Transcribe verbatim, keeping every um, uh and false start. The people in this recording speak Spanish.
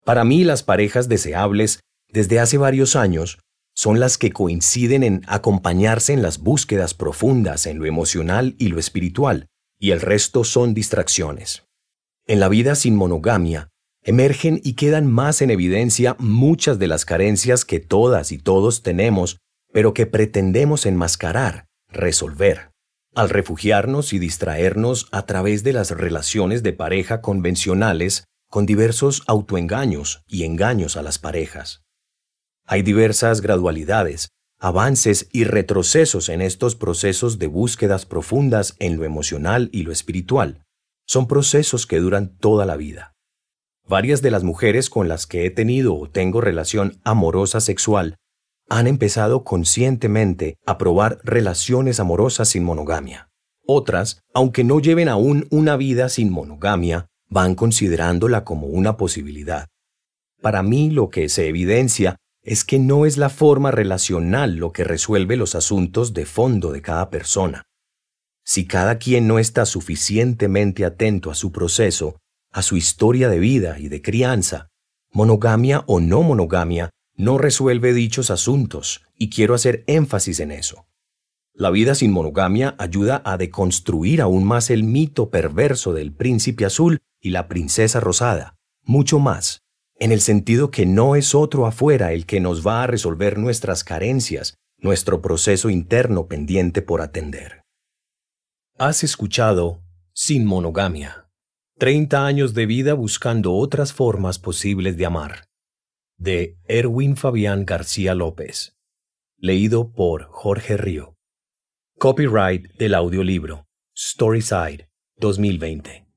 Para mí, las parejas deseables, desde hace varios años, son las que coinciden en acompañarse en las búsquedas profundas en lo emocional y lo espiritual, y el resto son distracciones. En la vida sin monogamia, emergen y quedan más en evidencia muchas de las carencias que todas y todos tenemos, pero que pretendemos enmascarar, resolver, al refugiarnos y distraernos a través de las relaciones de pareja convencionales con diversos autoengaños y engaños a las parejas. Hay diversas gradualidades, avances y retrocesos en estos procesos de búsquedas profundas en lo emocional y lo espiritual. Son procesos que duran toda la vida. Varias de las mujeres con las que he tenido o tengo relación amorosa sexual han empezado conscientemente a probar relaciones amorosas sin monogamia. Otras, aunque no lleven aún una vida sin monogamia, van considerándola como una posibilidad. Para mí, lo que se evidencia es que no es la forma relacional lo que resuelve los asuntos de fondo de cada persona. Si cada quien no está suficientemente atento a su proceso, a su historia de vida y de crianza, monogamia o no monogamia no resuelve dichos asuntos, y quiero hacer énfasis en eso. La vida sin monogamia ayuda a deconstruir aún más el mito perverso del príncipe azul y la princesa rosada, mucho más, en el sentido que no es otro afuera el que nos va a resolver nuestras carencias, nuestro proceso interno pendiente por atender. Has escuchado Sin Monogamia. treinta años de vida buscando otras formas posibles de amar. De Erwin Fabián García López. Leído por Jorge Río. Copyright del audiolibro. Storyside dos mil veinte.